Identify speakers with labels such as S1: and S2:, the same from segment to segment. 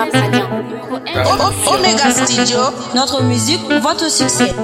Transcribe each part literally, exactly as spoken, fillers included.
S1: rap alliant.
S2: Omega Studio, notre musique pour votre succès.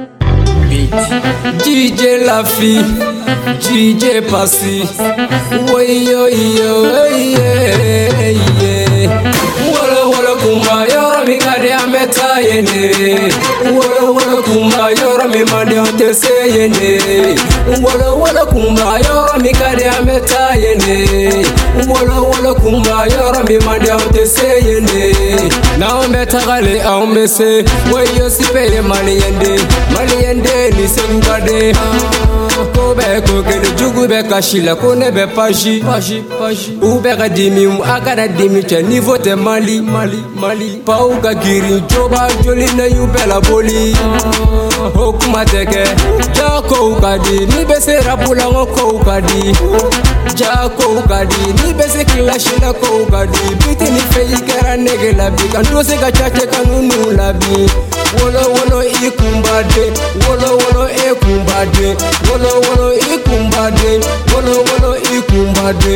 S3: D J Lafi, D J Passy, way yo yo yeah yeah. Wala wala kumba yora mi kade ameta yene. Wala wala kumba yora mi mande antese yene. Wala wala kumba yora mi kade ameta yene. Wala wala kumba yora mi mande antese yene. Na ometa gale aumese, way yo sipe mali yende, mali yende. Ni sengade ko be ko ke jugu be kashila ko ne be paji paji paji u be ga dimi mu agada dimi che niveau te mali mali mali pa u ga giri joba joli na yu be la boli o kuma teke ja ko ga di ni be se rapula ko ga di ja ko ga di ni be se clash na ko ga di biti ni fe ikara nege la bi kan do se ga chache kanunu la bi wolo wolo ikumbade wolo wolo ikumbade wolo wolo ikumbade wolo wolo ikumbade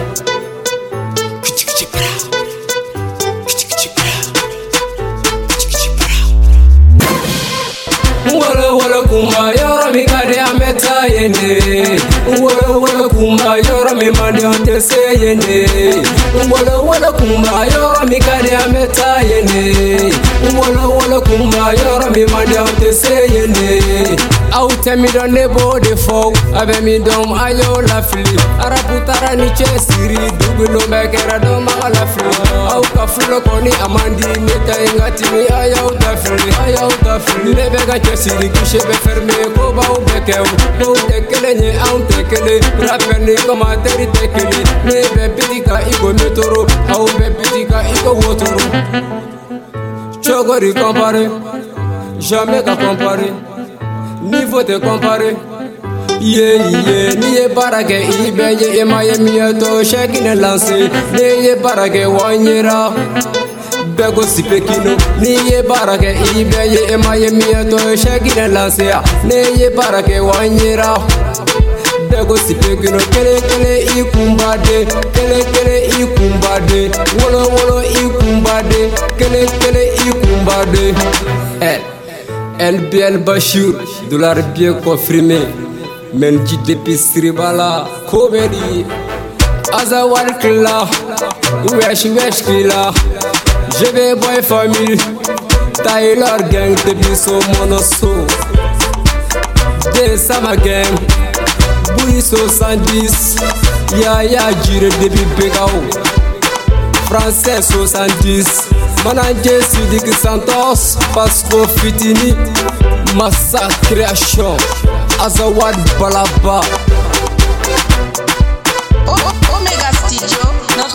S3: wolo wolo kumba yora mi kade ameta yene wolo wolo kumba yora mi mande antese yene wolo wolo kumba yora mi kade ameta yene wolo wolo kumba yora mi mande antese yene aute mi don ne bode fo abe mi dom ayo la fli araputara ni chesiri dugulo mekera do mala fli au ka flo koni amandi meta ingati mi ayo da fli ayo da fli ne bega chesiri kishebe ferme ko ba u bekew do tekele ni au tekele rapeni koma teri tekele ne be pitika iko metoro au be pitika iko wotoro chogori compare jamais ka compare niveau te compare yeah yeah ni e barake ibenye e maye mieto shekine lance ni e barake wanyera bego sipekino ni e barake ibenye e maye mieto shekine lance ni e barake wanyera bego sipekino kele kele ikumbade kele kele ikumbade wolo wolo ikumbade kele kele ikumbade eh L B L Bashir, dollar bien confirmé. Menji depuis Sribala, Comedy. Azawal Killa, Wesh Wesh Killa. Je vais boy famille. Tyler Gang, depuis son monoso. De Sama Gang, Boui soixante-dix. Yaya Jire depuis Pegao. Français soixante-dix. Manager Sidik Santos, Pasco Fitini, Massa Création, Azawad Balaba.
S2: Omega Studio, notre